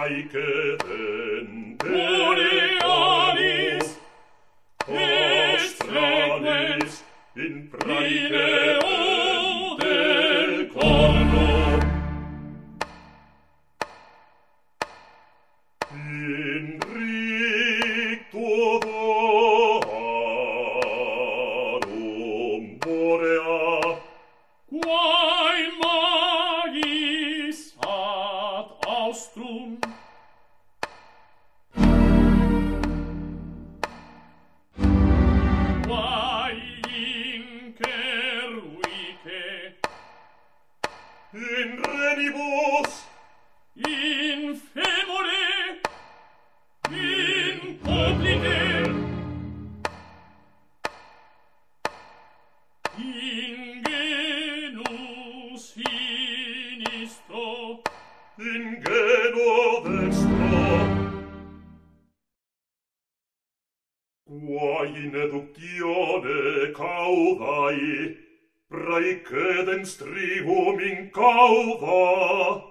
praecedent borealis extregues in praecedent decorno in ricto darum borea quae magis ad austrum quae inceruique in renibus in femore in publice in genus sinistro in geno dextro quae in eductione caudae praecedens tribum in cauda